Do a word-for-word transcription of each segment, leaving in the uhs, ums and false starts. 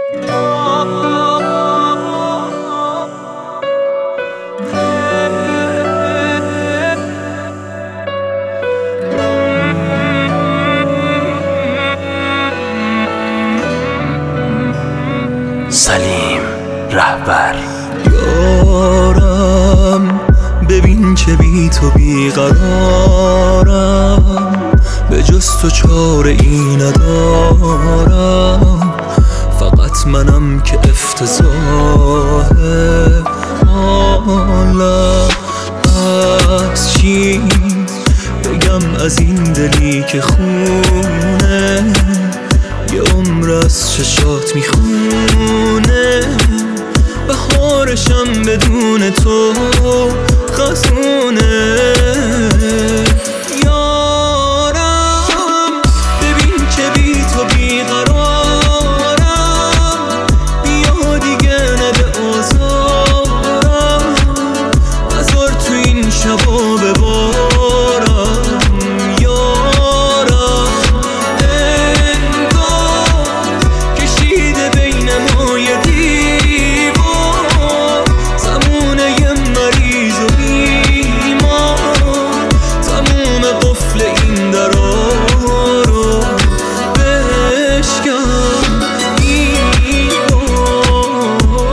سلیم رهبر. یارم ببین که بی تو بیقرارم، به جز تو چاره ای ندارم، فقط منم که افتضاحه حالم. از چی بگم از این دلی که خونه یه عمر از چشات میخونه، بهارشم بدون تو خزونه. یارم ببین که بی تو بیقرارم، بیا دیگه نده آزارم، نذار تو این شبا ببارم. یارم انگار کشیده بین ما یه دیوار، زمونه یه مریض و بیمار، تموم قفل این درا رو بشکن این بار.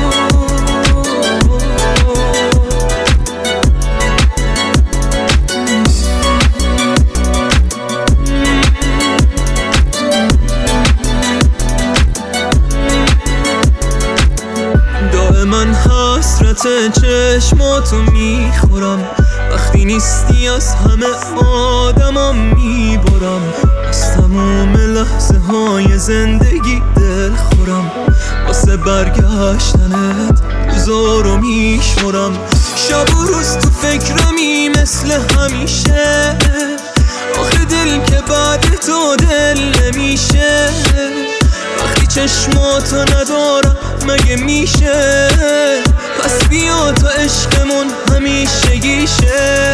دائما حسرت چشماتو میخورم، وقتی نیستی از همه آدمم میبرم، از تموم لحظه های زندگی دل خورم، واسه برگشتنت روزارو میشمرم. شب و روز تو فکرمی مثل همیشه، آخه دل که بعد تو دل نمیشه، وقتی چشماتو ندارم مگه میشه؟ پس بیا تا عشقمون همیشگیشه.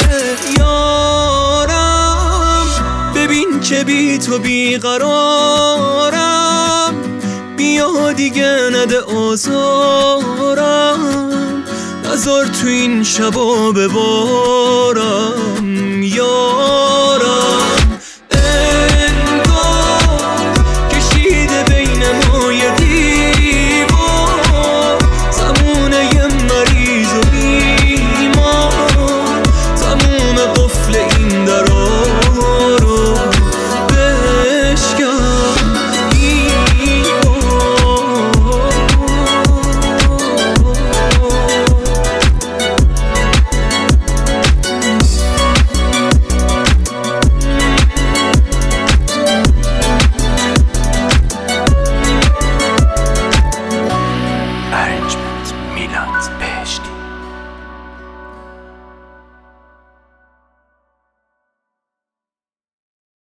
یارم ببین که بی تو بیقرارم، بیا دیگه نده آزارم، نذار تو این شبا ببارم. یارم